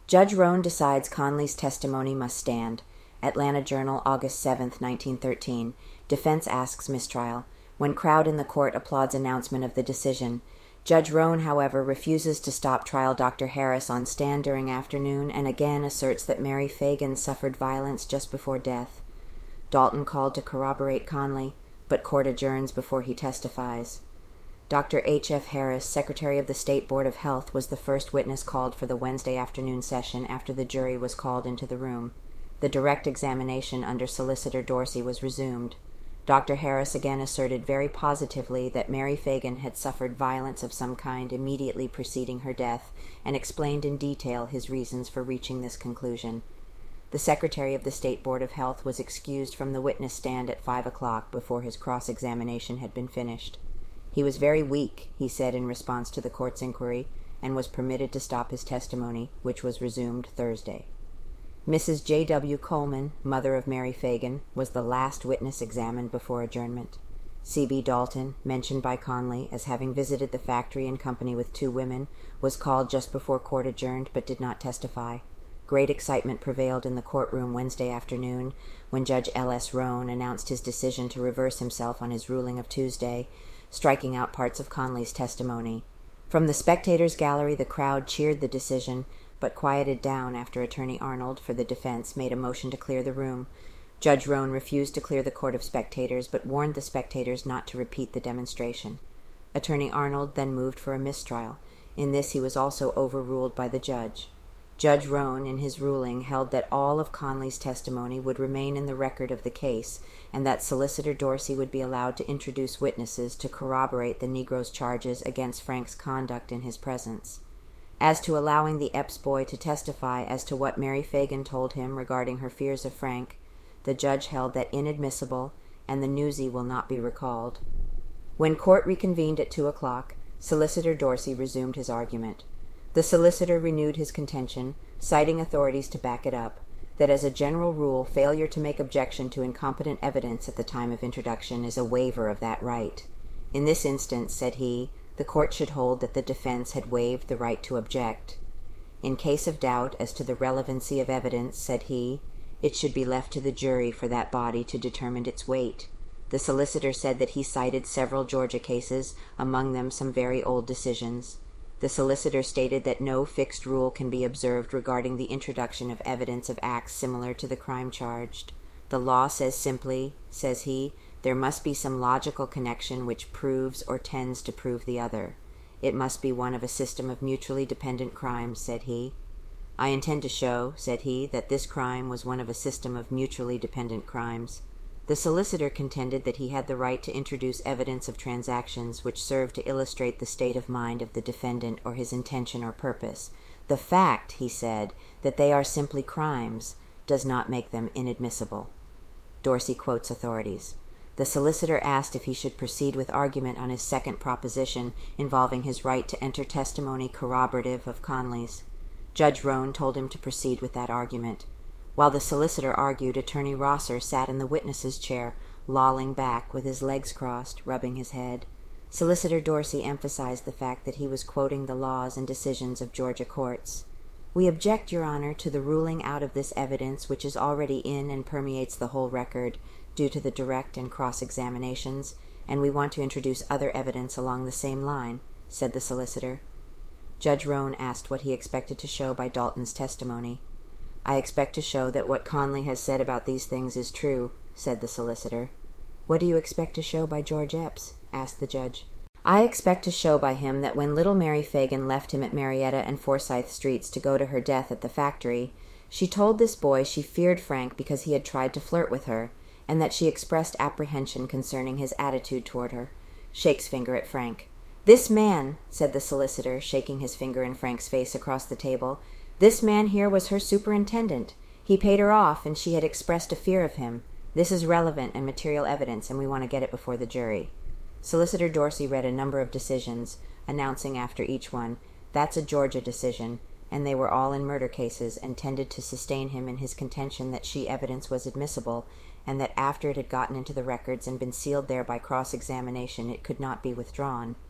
Judge Roan decides Conley's testimony must stand. Atlanta Journal, August 7, 1913. Defense asks mistrial. When crowd in the court applauds announcement of the decision. Judge Roan, however, refuses to stop trial Dr. Harris on stand during afternoon and again asserts that Mary Fagan suffered violence just before death. Dalton called to corroborate Conley, but court adjourns before he testifies. Dr. H. F. Harris, Secretary of the State Board of Health, was the first witness called for the Wednesday afternoon session after the jury was called into the room. The direct examination under Solicitor Dorsey was resumed. Dr. Harris again asserted very positively that Mary Fagan had suffered violence of some kind immediately preceding her death, and explained in detail his reasons for reaching this conclusion. The Secretary of the State Board of Health was excused from the witness stand at 5 o'clock before his cross-examination had been finished. He was very weak, he said in response to the court's inquiry, and was permitted to stop his testimony, which was resumed Thursday. Mrs. J. W. Coleman, mother of Mary Fagan, was the last witness examined before adjournment. C. B. Dalton, mentioned by Conley as having visited the factory in company with 2 women, was called just before court adjourned but did not testify. Great excitement prevailed in the courtroom Wednesday afternoon when Judge L. S. Roan announced his decision to reverse himself on his ruling of Tuesday, striking out parts of Conley's testimony. From the spectators' gallery the crowd cheered the decision, but quieted down after Attorney Arnold, for the defense, made a motion to clear the room. Judge Roan refused to clear the court of spectators, but warned the spectators not to repeat the demonstration. Attorney Arnold then moved for a mistrial. In this he was also overruled by the judge. Judge Roan, in his ruling, held that all of Conley's testimony would remain in the record of the case, and that Solicitor Dorsey would be allowed to introduce witnesses to corroborate the Negro's charges against Frank's conduct in his presence. As to allowing the Epps boy to testify as to what Mary Fagan told him regarding her fears of Frank, the judge held that inadmissible, and the newsie will not be recalled. When court reconvened at 2 o'clock, Solicitor Dorsey resumed his argument. The solicitor renewed his contention, citing authorities to back it up, that as a general rule failure to make objection to incompetent evidence at the time of introduction is a waiver of that right. In this instance, said he, the court should hold that the defense had waived the right to object. In case of doubt as to the relevancy of evidence, said he, it should be left to the jury for that body to determine its weight. The solicitor said that he cited several Georgia cases, among them some very old decisions. The solicitor stated that no fixed rule can be observed regarding the introduction of evidence of acts similar to the crime charged. The law says simply, says he, there must be some logical connection which proves or tends to prove the other. It must be one of a system of mutually dependent crimes, said he. I intend to show, said he, that this crime was one of a system of mutually dependent crimes. The solicitor contended that he had the right to introduce evidence of transactions which served to illustrate the state of mind of the defendant or his intention or purpose. The fact, he said, that they are simply crimes does not make them inadmissible. Dorsey quotes authorities. The solicitor asked if he should proceed with argument on his second proposition involving his right to enter testimony corroborative of Conley's. Judge Roan told him to proceed with that argument. While the solicitor argued, Attorney Rosser sat in the witness's chair, lolling back with his legs crossed, rubbing his head. Solicitor Dorsey emphasized the fact that he was quoting the laws and decisions of Georgia courts. We object, Your Honor, to the ruling out of this evidence which is already in and permeates the whole record, due to the direct and cross-examinations, and we want to introduce other evidence along the same line, said the solicitor. Judge Roan asked what he expected to show by Dalton's testimony. I expect to show that what Conley has said about these things is true, said the solicitor. What do you expect to show by George Epps? Asked the judge. I expect to show by him that when little Mary Fagan left him at Marietta and Forsyth Streets to go to her death at the factory, she told this boy she feared Frank because he had tried to flirt with her, and that she expressed apprehension concerning his attitude toward her. Shakes finger at Frank. This man, said the solicitor, shaking his finger in Frank's face across the table, this man here was her superintendent. He paid her off, and she had expressed a fear of him. This is relevant and material evidence, and we want to get it before the jury. Solicitor Dorsey read a number of decisions, announcing after each one, that's a Georgia decision, and they were all in murder cases and tended to sustain him in his contention that she evidence was admissible, and that after it had gotten into the records and been sealed there by cross-examination it could not be withdrawn.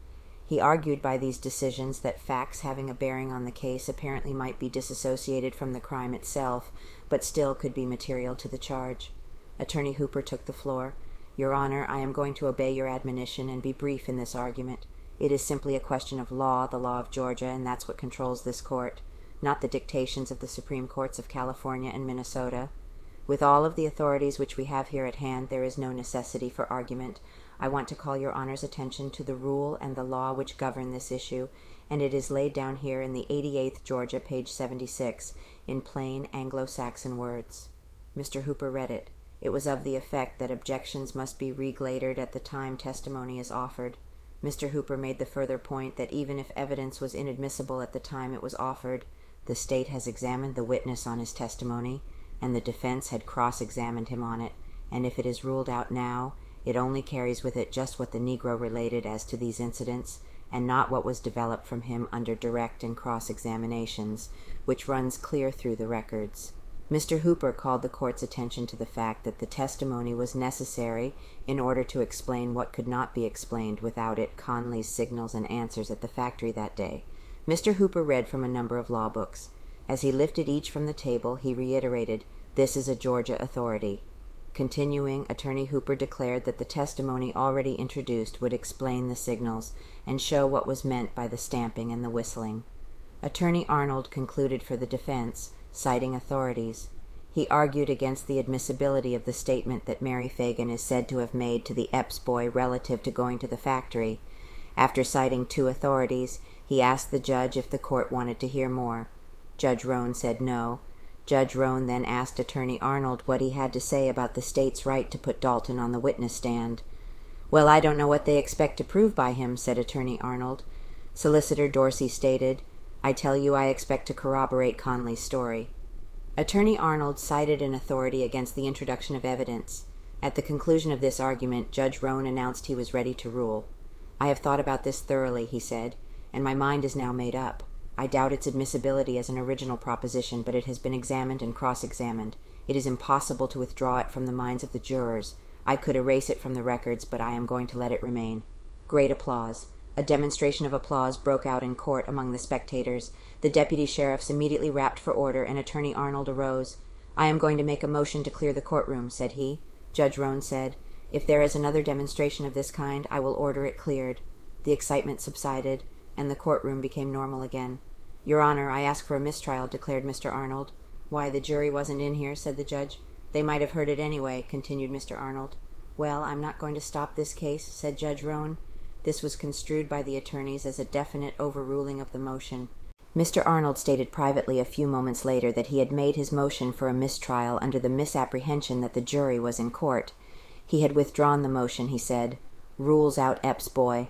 He argued by these decisions that facts having a bearing on the case apparently might be disassociated from the crime itself, but still could be material to the charge. Attorney Hooper took the floor. Your Honor, I am going to obey your admonition and be brief in this argument. It is simply a question of law, the law of Georgia, and that's what controls this court, not the dictations of the Supreme Courts of California and Minnesota. With all of the authorities which we have here at hand, there is no necessity for argument. I want to call your Honor's attention to the rule and the law which govern this issue, and it is laid down here in the 88th Georgia, page 76, in plain Anglo-Saxon words. Mr. Hooper read it. It was of the effect that objections must be reglatered at the time testimony is offered. Mr. Hooper made the further point that even if evidence was inadmissible at the time it was offered, the state has examined the witness on his testimony, and the defense had cross-examined him on it, and if it is ruled out now, it only carries with it just what the Negro related as to these incidents, and not what was developed from him under direct and cross-examinations, which runs clear through the records. Mr. Hooper called the court's attention to the fact that the testimony was necessary in order to explain what could not be explained without it Conley's signals and answers at the factory that day. Mr. Hooper read from a number of law books. As he lifted each from the table, he reiterated, "This is a Georgia authority." Continuing, Attorney Hooper declared that the testimony already introduced would explain the signals and show what was meant by the stamping and the whistling. Attorney Arnold concluded for the defense, citing authorities. He argued against the admissibility of the statement that Mary Fagan is said to have made to the Epps boy relative to going to the factory. After citing 2 authorities, he asked the judge if the court wanted to hear more. Judge Roan said no. Judge Roan then asked Attorney Arnold what he had to say about the state's right to put Dalton on the witness stand. "Well, I don't know what they expect to prove by him," said Attorney Arnold. Solicitor Dorsey stated, "I tell you I expect to corroborate Conley's story." Attorney Arnold cited an authority against the introduction of evidence. At the conclusion of this argument, Judge Roan announced he was ready to rule. "I have thought about this thoroughly," he said, "and my mind is now made up. I doubt its admissibility as an original proposition, but it has been examined and cross-examined. It is impossible to withdraw it from the minds of the jurors. I could erase it from the records, but I am going to let it remain." Great applause. A demonstration of applause broke out in court among the spectators. The deputy sheriffs immediately rapped for order, and Attorney Arnold arose. "I am going to make a motion to clear the courtroom," said he. Judge Roan said, "If there is another demonstration of this kind, I will order it cleared." The excitement subsided, and the courtroom became normal again. "Your Honor, I ask for a mistrial," declared Mr. Arnold. "Why, the jury wasn't in here," said the judge. "They might have heard it anyway," continued Mr. Arnold. "Well, I'm not going to stop this case," said Judge Roan. This was construed by the attorneys as a definite overruling of the motion. Mr. Arnold stated privately a few moments later that he had made his motion for a mistrial under the misapprehension that the jury was in court. He had withdrawn the motion, he said. "Rules out Epps boy."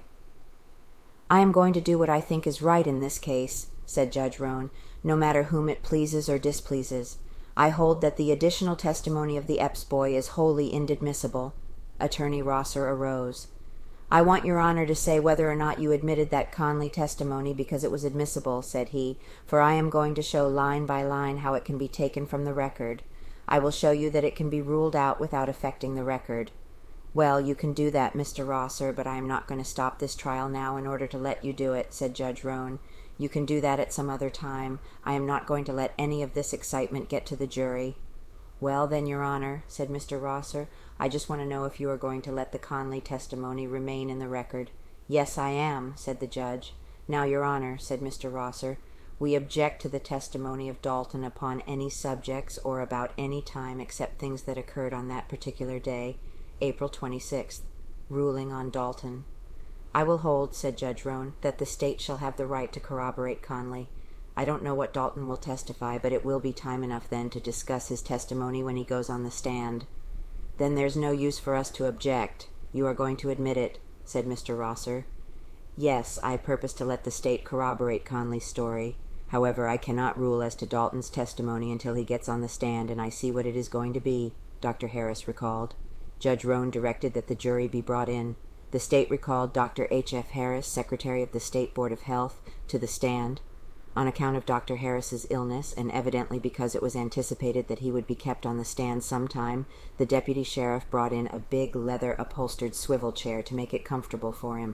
"I am going to do what I think is right in this case," said Judge Roan, "no matter whom it pleases or displeases. I hold that the additional testimony of the Epps boy is wholly inadmissible." Attorney Rosser arose. "I want your Honor to say whether or not you admitted that Conley testimony because it was admissible," said he, "for I am going to show line by line how it can be taken from the record. I will show you that it can be ruled out without affecting the record." "Well, you can do that, Mr. Rosser, but I am not going to stop this trial now in order to let you do it," said Judge Roan. "You can do that at some other time. I am not going to let any of this excitement get to the jury." "Well, then, Your Honor," said Mr. Rosser, "I just want to know if you are going to let the Conley testimony remain in the record." "Yes, I am," said the judge. "Now, Your Honor," said Mr. Rosser, "we object to the testimony of Dalton upon any subjects or about any time except things that occurred on that particular day, April 26th. Ruling on Dalton." "I will hold," said Judge Roan, "that the state shall have the right to corroborate Conley. I don't know what Dalton will testify, but it will be time enough then to discuss his testimony when he goes on the stand." "Then there's no use for us to object. You are going to admit it," said Mr. Rosser. "Yes, I purpose to let the state corroborate Conley's story. However, I cannot rule as to Dalton's testimony until he gets on the stand and I see what it is going to be," Dr. Harris recalled. Judge Roan directed that the jury be brought in. The state recalled Dr. H.F. Harris, Secretary of the State Board of Health, to the stand. On account of Dr. Harris's illness, and evidently because it was anticipated that he would be kept on the stand some time, the deputy sheriff brought in a big leather-upholstered swivel chair to make it comfortable for him.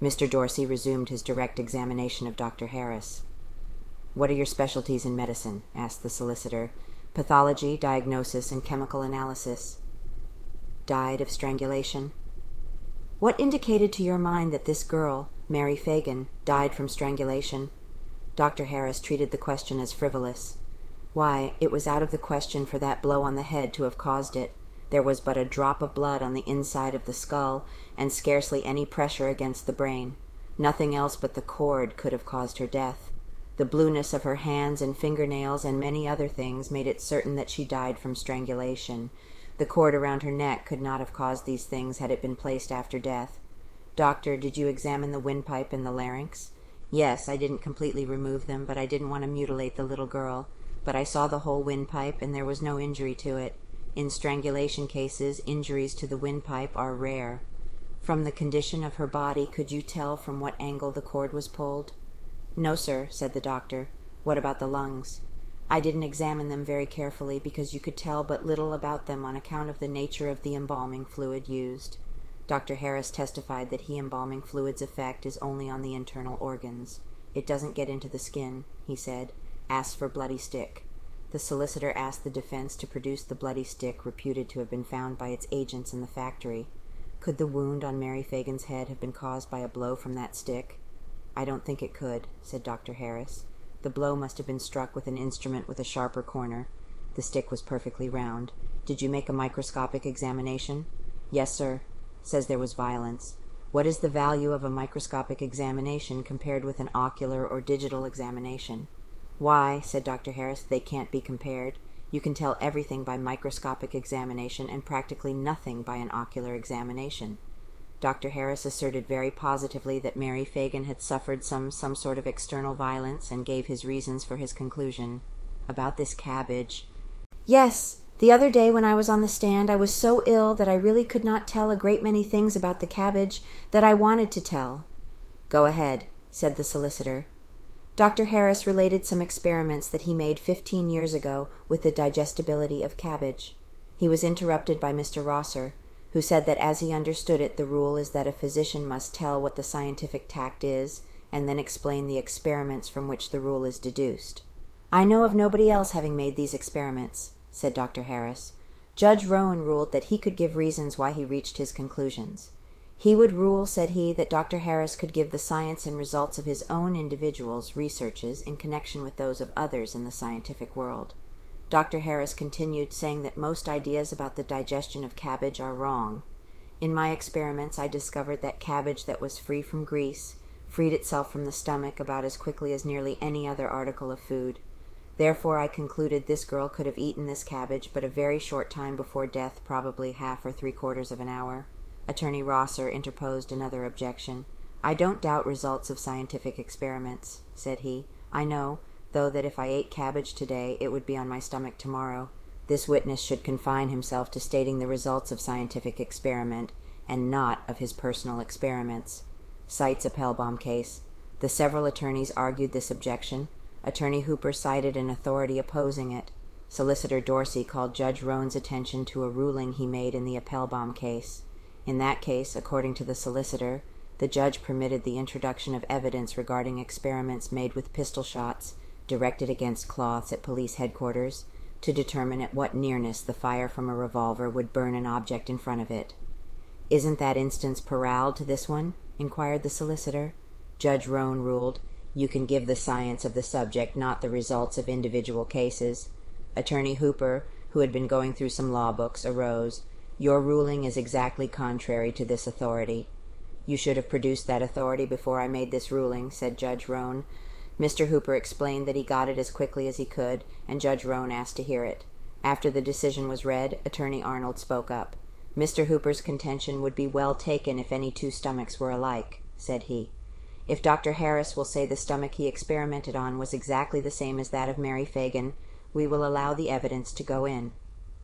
Mr. Dorsey resumed his direct examination of Dr. Harris. "What are your specialties in medicine?" asked the solicitor. "Pathology, diagnosis, and chemical analysis." "Died of strangulation?" "What indicated to your mind that this girl, Mary Fagan, died from strangulation?" Dr. Harris treated the question as frivolous. "Why, it was out of the question for that blow on the head to have caused it. There was but a drop of blood on the inside of the skull, and scarcely any pressure against the brain. Nothing else but the cord could have caused her death. The blueness of her hands and fingernails and many other things made it certain that she died from strangulation. The cord around her neck could not have caused these things had it been placed after death. Doctor, did you examine the windpipe and the larynx?" "Yes, I didn't completely remove them, but I didn't want to mutilate the little girl. But I saw the whole windpipe, and there was no injury to it. In strangulation cases, injuries to the windpipe are rare." "From the condition of her body, could you tell from what angle the cord was pulled?" "No, sir," said the doctor. "What about the lungs?" "I didn't examine them very carefully, because you could tell but little about them on account of the nature of the embalming fluid used." Dr. Harris testified that embalming fluid's effect is only on the internal organs. "It doesn't get into the skin," he said. "Ask for bloody stick." The solicitor asked the defense to produce the bloody stick reputed to have been found by its agents in the factory. Could the wound on Mary Fagan's head have been caused by a blow from that stick? "I don't think it could," said Dr. Harris. "The blow must have been struck with an instrument with a sharper corner. The stick was perfectly round. Did you make a microscopic examination?" "Yes, sir." "Says there was violence. What is the value of a microscopic examination compared with an ocular or digital examination?" "Why," said Dr. Harris, "they can't be compared. You can tell everything by microscopic examination and practically nothing by an ocular examination." Dr. Harris asserted very positively that Mary Fagan had suffered some sort of external violence, and gave his reasons for his conclusion. "About this cabbage—" "Yes, the other day when I was on the stand I was so ill that I really could not tell a great many things about the cabbage that I wanted to tell." "Go ahead," said the solicitor. Dr. Harris related some experiments that he made 15 years ago with the digestibility of cabbage. He was interrupted by Mr. Rosser, who said that as he understood it, the rule is that a physician must tell what the scientific tact is, and then explain the experiments from which the rule is deduced. "I know of nobody else having made these experiments," said Dr. Harris. "Judge Rowan ruled that he could give reasons why he reached his conclusions. He would rule, said he, that Dr. Harris could give the science and results of his own individual's researches in connection with those of others in the scientific world." Dr. Harris continued, saying that most ideas about the digestion of cabbage are wrong. "In my experiments I discovered that cabbage that was free from grease freed itself from the stomach about as quickly as nearly any other article of food. Therefore I concluded this girl could have eaten this cabbage but a very short time before death, probably half or 3/4 of an hour." Attorney Rosser interposed another objection. "I don't doubt results of scientific experiments," said he. "I know, though, that if I ate cabbage today it would be on my stomach tomorrow. This witness should confine himself to stating the results of scientific experiment, and not of his personal experiments." Cites Appelbaum case. The several attorneys argued this objection. Attorney Hooper cited an authority opposing it. Solicitor Dorsey called Judge Roan's attention to a ruling he made in the Appelbaum case. In that case, according to the solicitor, the judge permitted the introduction of evidence regarding experiments made with pistol shots directed against cloths at police headquarters to determine at what nearness the fire from a revolver would burn an object in front of it. "Isn't that instance parallel to this one?" inquired the solicitor. Judge Roan ruled, "You can give the science of the subject, not the results of individual cases." Attorney Hooper, who had been going through some law books, arose. "Your ruling is exactly contrary to this authority." "You should have produced that authority before I made this ruling," said Judge Roan. Mr. Hooper explained that he got it as quickly as he could, and Judge Roan asked to hear it. After the decision was read, Attorney Arnold spoke up. "Mr. Hooper's contention would be well taken if any two stomachs were alike," said he. "If Dr. Harris will say the stomach he experimented on was exactly the same as that of Mary Fagan, we will allow the evidence to go in."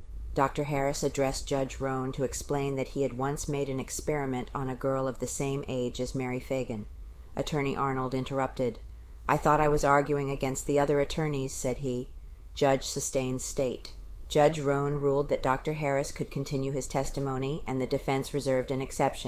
Dr. Harris addressed Judge Roan to explain that he had once made an experiment on a girl of the same age as Mary Fagan. Attorney Arnold interrupted. "I thought I was arguing against the other attorneys," said he. Judge sustained state. Judge Roan ruled that Dr. Harris could continue his testimony, and the defense reserved an exception.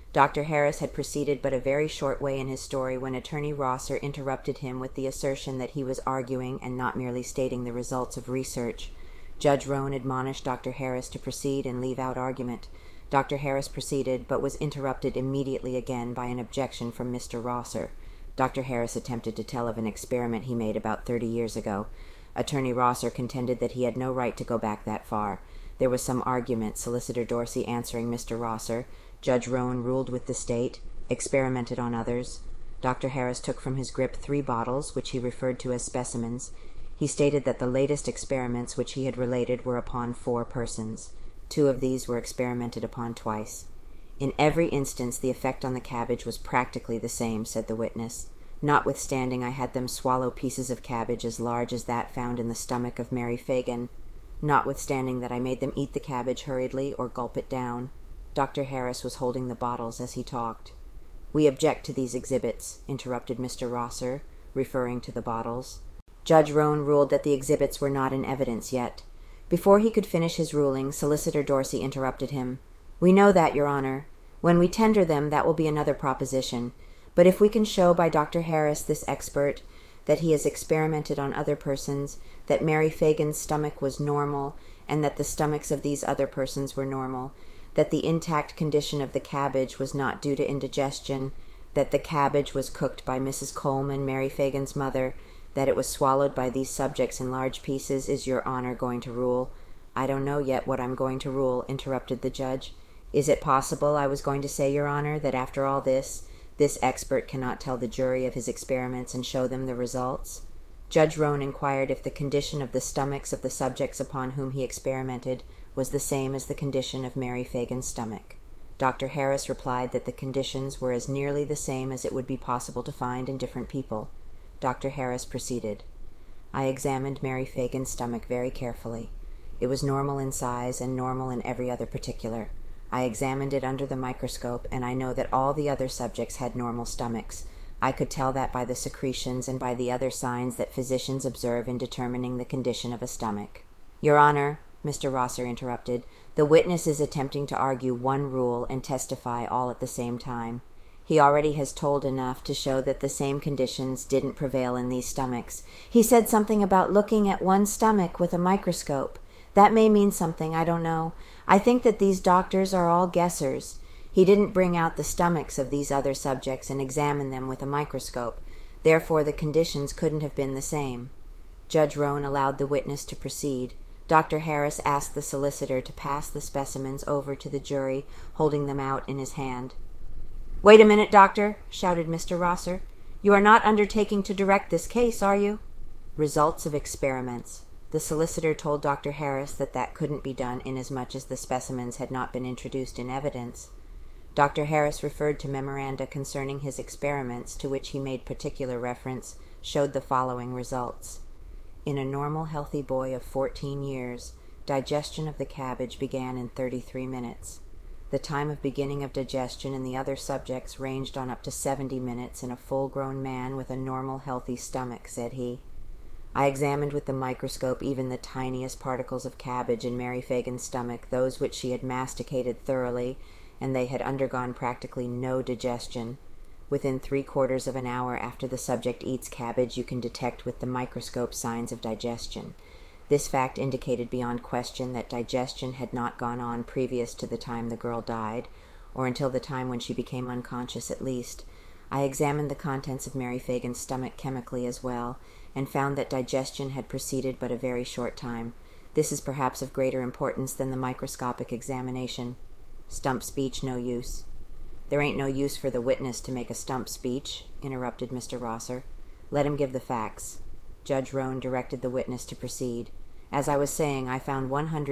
Dr. Harris had proceeded but a very short way in his story when Attorney Rosser interrupted him with the assertion that he was arguing and not merely stating the results of research. Judge Roan admonished Dr. Harris to proceed and leave out argument. Dr. Harris proceeded, but was interrupted immediately again by an objection from Mr. Rosser. Dr. Harris attempted to tell of an experiment he made about 30 years ago. Attorney Rosser contended that he had no right to go back that far. There was some argument, Solicitor Dorsey answering Mr. Rosser. Judge Roan ruled with the state, experimented on others. Dr. Harris took from his grip 3 bottles, which he referred to as specimens. He stated that the latest experiments which he had related were upon 4 persons. 2 of these were experimented upon twice. In every instance the effect on the cabbage was practically the same, said the witness. Notwithstanding I had them swallow pieces of cabbage as large as that found in the stomach of Mary Fagan, notwithstanding that I made them eat the cabbage hurriedly or gulp it down. Dr. Harris was holding the bottles as he talked. "We object to these exhibits," interrupted Mr. Rosser, referring to the bottles. Judge Roan ruled that the exhibits were not in evidence yet. Before he could finish his ruling, Solicitor Dorsey interrupted him. "We know that, Your Honor. When we tender them, that will be another proposition. But if we can show by Dr. Harris, this expert, that he has experimented on other persons, that Mary Fagan's stomach was normal, and that the stomachs of these other persons were normal, that the intact condition of the cabbage was not due to indigestion, that the cabbage was cooked by Mrs. Coleman, Mary Fagan's mother, that it was swallowed by these subjects in large pieces, is Your Honor going to rule?" "I don't know yet what I'm going to rule," interrupted the judge. "Is it possible, I was going to say, Your Honor, that after all this expert cannot tell the jury of his experiments and show them the results?" Judge Roan inquired if the condition of the stomachs of the subjects upon whom he experimented was the same as the condition of Mary Fagan's stomach. Dr. Harris replied that the conditions were as nearly the same as it would be possible to find in different people. Dr. Harris proceeded. "I examined Mary Fagan's stomach very carefully. It was normal in size and normal in every other particular. I examined it under the microscope, and I know that all the other subjects had normal stomachs. I could tell that by the secretions and by the other signs that physicians observe in determining the condition of a stomach." "Your Honor," Mr. Rosser interrupted, "the witness is attempting to argue one rule and testify all at the same time. He already has told enough to show that the same conditions didn't prevail in these stomachs. He said something about looking at one stomach with a microscope. That may mean something, I don't know. I think that these doctors are all guessers. He didn't bring out the stomachs of these other subjects and examine them with a microscope. Therefore the conditions couldn't have been the same." Judge Roan allowed the witness to proceed. Dr. Harris asked the solicitor to pass the specimens over to the jury, holding them out in his hand. "Wait a minute, doctor," shouted Mr. Rosser. "You are not undertaking to direct this case, are you?" "Results of experiments." The solicitor told Dr. Harris that couldn't be done inasmuch as the specimens had not been introduced in evidence. Dr. Harris referred to memoranda concerning his experiments, to which he made particular reference, showed the following results. In a normal healthy boy of 14 years, digestion of the cabbage began in 33 minutes. The time of beginning of digestion in the other subjects ranged on up to 70 minutes in a full-grown man with a normal healthy stomach, said he. I examined with the microscope even the tiniest particles of cabbage in Mary Fagan's stomach, those which she had masticated thoroughly, and they had undergone practically no digestion. Within 3/4 of an hour after the subject eats cabbage, you can detect with the microscope signs of digestion. This fact indicated beyond question that digestion had not gone on previous to the time the girl died, or until the time when she became unconscious at least. I examined the contents of Mary Fagan's stomach chemically as well, and found that digestion had proceeded but a very short time. This is perhaps of greater importance than the microscopic examination. Stump speech no use. "There ain't no use for the witness to make a stump speech," interrupted Mr. Rosser. "Let him give the facts." Judge Roan directed the witness to proceed. "As I was saying, I found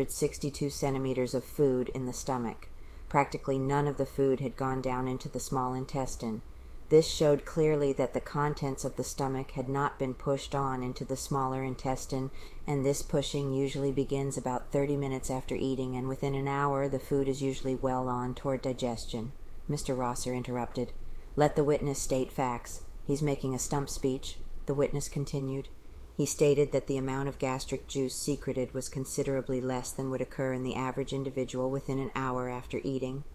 162 centimeters of food in the stomach. Practically none of the food had gone down into the small intestine. This showed clearly that the contents of the stomach had not been pushed on into the smaller intestine, and this pushing usually begins about 30 minutes after eating, and within an hour the food is usually well on toward digestion." Mr. Rosser interrupted. "Let the witness state facts. He's making a stump speech," the witness continued. He stated that the amount of gastric juice secreted was considerably less than would occur in the average individual within an hour after eating.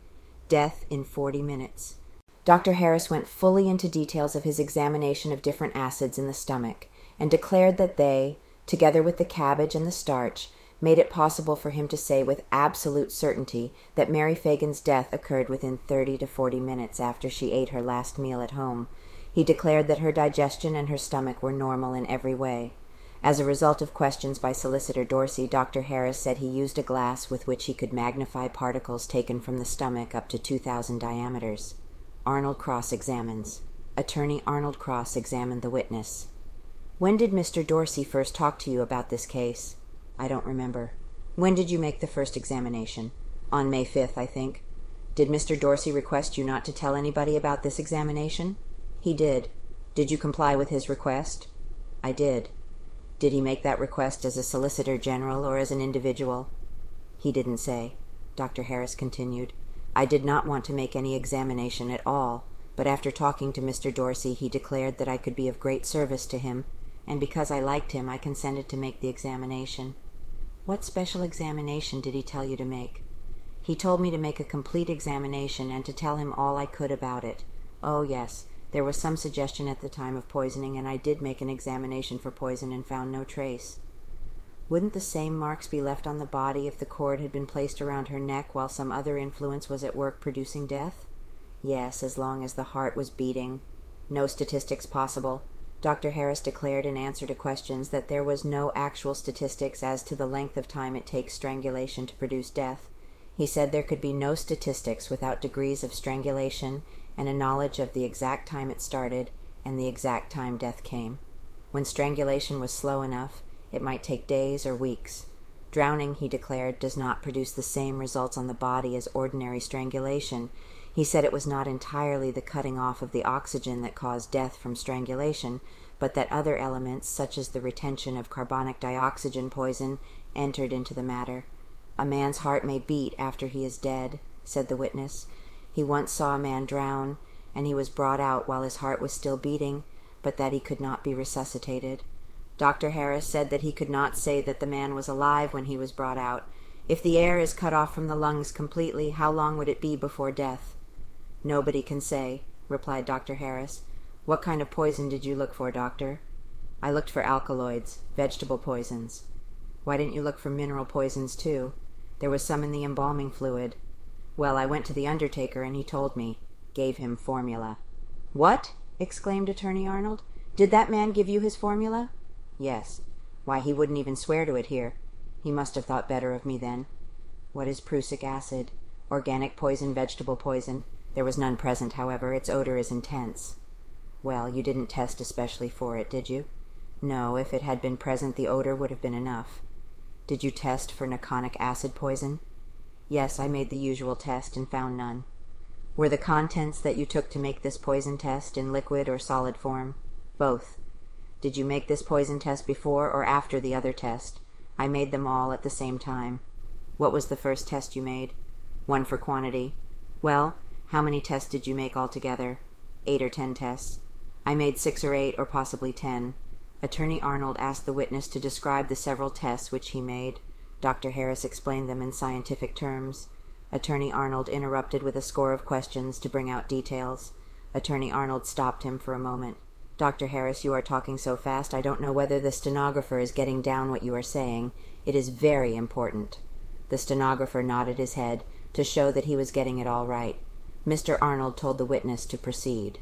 Death in 40 minutes. Dr. Harris went fully into details of his examination of different acids in the stomach, and declared that they, together with the cabbage and the starch, made it possible for him to say with absolute certainty that Mary Fagan's death occurred within 30 to 40 minutes after she ate her last meal at home. He declared that her digestion and her stomach were normal in every way. As a result of questions by Solicitor Dorsey, Dr. Harris said he used a glass with which he could magnify particles taken from the stomach up to 2,000 diameters. Arnold cross-examines. Attorney Arnold Cross examined the witness. When did Mr. Dorsey first talk to you about this case? I don't remember. When did you make the first examination? On May 5th, I think. Did Mr. Dorsey request you not to tell anybody about this examination? He did. Did you comply with his request? I did. Did he make that request as a Solicitor General or as an individual? He didn't say. Dr. Harris continued. I did not want to make any examination at all, but after talking to Mr. Dorsey, he declared that I could be of great service to him, and because I liked him, I consented to make the examination. What special examination did he tell you to make? He told me to make a complete examination and to tell him all I could about it. Oh, yes, there was some suggestion at the time of poisoning, and I did make an examination for poison and found no trace. Wouldn't the same marks be left on the body if the cord had been placed around her neck while some other influence was at work producing death? Yes, as long as the heart was beating. No statistics possible. Dr. Harris declared in answer to questions that there was no actual statistics as to the length of time it takes strangulation to produce death. He said there could be no statistics without degrees of strangulation and a knowledge of the exact time it started and the exact time death came. When strangulation was slow enough, it might take days or weeks. Drowning, he declared, does not produce the same results on the body as ordinary strangulation. He said it was not entirely the cutting off of the oxygen that caused death from strangulation, but that other elements, such as the retention of carbonic dioxygen poison, entered into the matter. A man's heart may beat after he is dead, said the witness. He once saw a man drown, and he was brought out while his heart was still beating, but that he could not be resuscitated. Dr. Harris said that he could not say that the man was alive when he was brought out. If the air is cut off from the lungs completely, how long would it be before death? Nobody can say, replied Dr. Harris. What kind of poison did you look for, doctor? I looked for alkaloids, vegetable poisons. Why didn't you look for mineral poisons, too? There was some in the embalming fluid. Well, I went to the undertaker, and he told me. Gave him formula. What? Exclaimed Attorney Arnold. Did that man give you his formula? Yes. Why, he wouldn't even swear to it here. He must have thought better of me then. What is prussic acid? Organic poison, vegetable poison. There was none present, however. Its odor is intense. Well, you didn't test especially for it, did you? No, if it had been present, the odor would have been enough. Did you test for neconic acid poison? Yes, I made the usual test and found none. Were the contents that you took to make this poison test in liquid or solid form? Both. Did you make this poison test before or after the other test? I made them all at the same time. What was the first test you made? One for quantity. Well, how many tests did you make altogether? 8 or 10 tests. I made 6 or 8 or possibly 10. Attorney Arnold asked the witness to describe the several tests which he made. Dr. Harris explained them in scientific terms. Attorney Arnold interrupted with a score of questions to bring out details. Attorney Arnold stopped him for a moment. Dr. Harris, you are talking so fast I don't know whether the stenographer is getting down what you are saying. It is very important. The stenographer nodded his head to show that he was getting it all right. Mr. Arnold told the witness to proceed.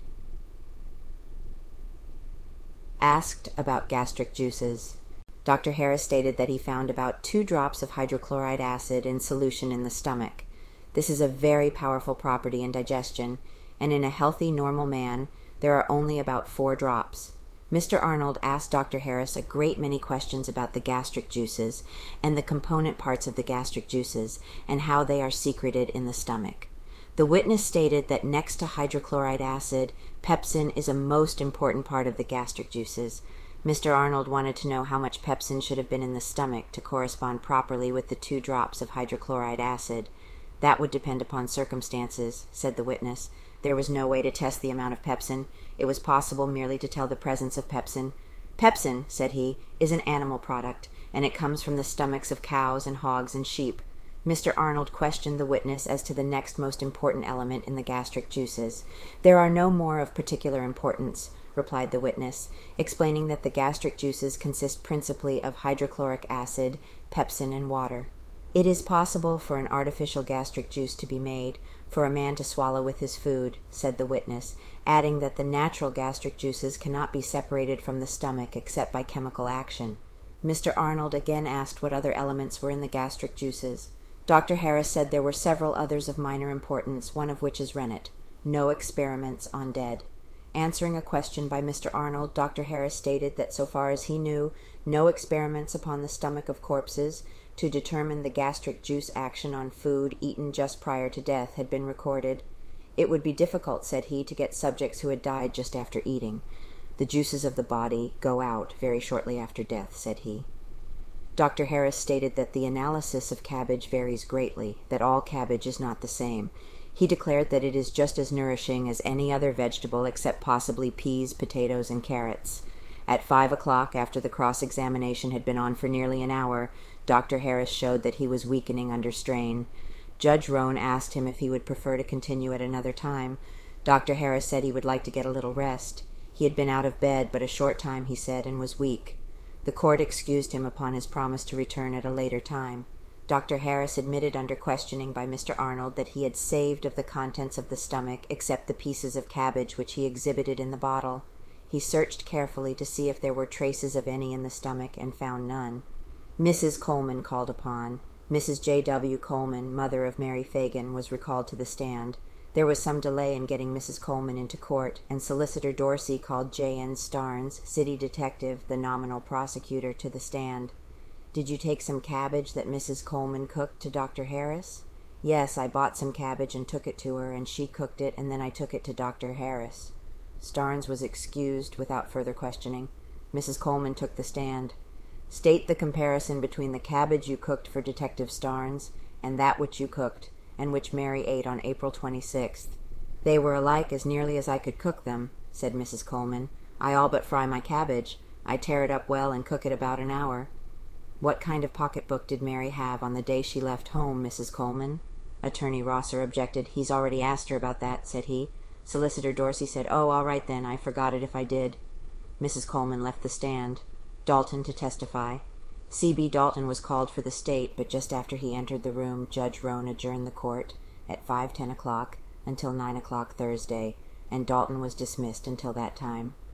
Asked about gastric juices. Dr. Harris stated that he found about 2 drops of hydrochloride acid in solution in the stomach. This is a very powerful property in digestion, and in a healthy, normal man, there are only about 4 drops. Mr. Arnold asked Dr. Harris a great many questions about the gastric juices and the component parts of the gastric juices and how they are secreted in the stomach. The witness stated that next to hydrochloride acid, pepsin is a most important part of the gastric juices. Mr. Arnold wanted to know how much pepsin should have been in the stomach to correspond properly with the 2 drops of hydrochloride acid. That would depend upon circumstances, said the witness. There was no way to test the amount of pepsin. It was possible merely to tell the presence of pepsin. Pepsin, said he, is an animal product, and it comes from the stomachs of cows and hogs and sheep. Mr. Arnold questioned the witness as to the next most important element in the gastric juices. "There are no more of particular importance," replied the witness, explaining that the gastric juices consist principally of hydrochloric acid, pepsin, and water. "It is possible for an artificial gastric juice to be made, for a man to swallow with his food," said the witness, adding that the natural gastric juices cannot be separated from the stomach except by chemical action. Mr. Arnold again asked what other elements were in the gastric juices. Dr. Harris said there were several others of minor importance, one of which is rennet. No experiments on dead. Answering a question by Mr. Arnold, Dr. Harris stated that so far as he knew, no experiments upon the stomach of corpses to determine the gastric juice action on food eaten just prior to death had been recorded. It would be difficult, said he, to get subjects who had died just after eating. The juices of the body go out very shortly after death, said he. Dr. Harris stated that the analysis of cabbage varies greatly, that all cabbage is not the same. He declared that it is just as nourishing as any other vegetable except possibly peas, potatoes, and carrots. At 5 o'clock, after the cross-examination had been on for nearly an hour, Dr. Harris showed that he was weakening under strain. Judge Roan asked him if he would prefer to continue at another time. Dr. Harris said he would like to get a little rest. He had been out of bed but a short time, he said, and was weak. The court excused him upon his promise to return at a later time. Dr. Harris admitted under questioning by Mr. Arnold that he had saved of the contents of the stomach except the pieces of cabbage which he exhibited in the bottle. He searched carefully to see if there were traces of any in the stomach and found none. Mrs. Coleman called upon. Mrs. J.W. Coleman, mother of Mary Fagan, was recalled to the stand. There was some delay in getting Mrs. Coleman into court, and Solicitor Dorsey called J.N. Starnes, city detective, the nominal prosecutor, to the stand. "Did you take some cabbage that Mrs. Coleman cooked to Dr. Harris?" "Yes, I bought some cabbage and took it to her, and she cooked it, and then I took it to Dr. Harris." Starnes was excused without further questioning. Mrs. Coleman took the stand. "State the comparison between the cabbage you cooked for Detective Starnes and that which you cooked, and which Mary ate on April 26th. "They were alike as nearly as I could cook them," said Mrs. Coleman. "I all but fry my cabbage. I tear it up well and cook it about an hour." "What kind of pocketbook did Mary have on the day she left home, Mrs. Coleman?" Attorney Rosser objected. "He's already asked her about that," said he. Solicitor Dorsey said, "Oh, all right then, I forgot it if I did." Mrs. Coleman left the stand. Dalton to testify. C.B. Dalton was called for the state, but just after he entered the room, Judge Roan adjourned the court at 5:10 o'clock until 9 o'clock Thursday, and Dalton was dismissed until that time.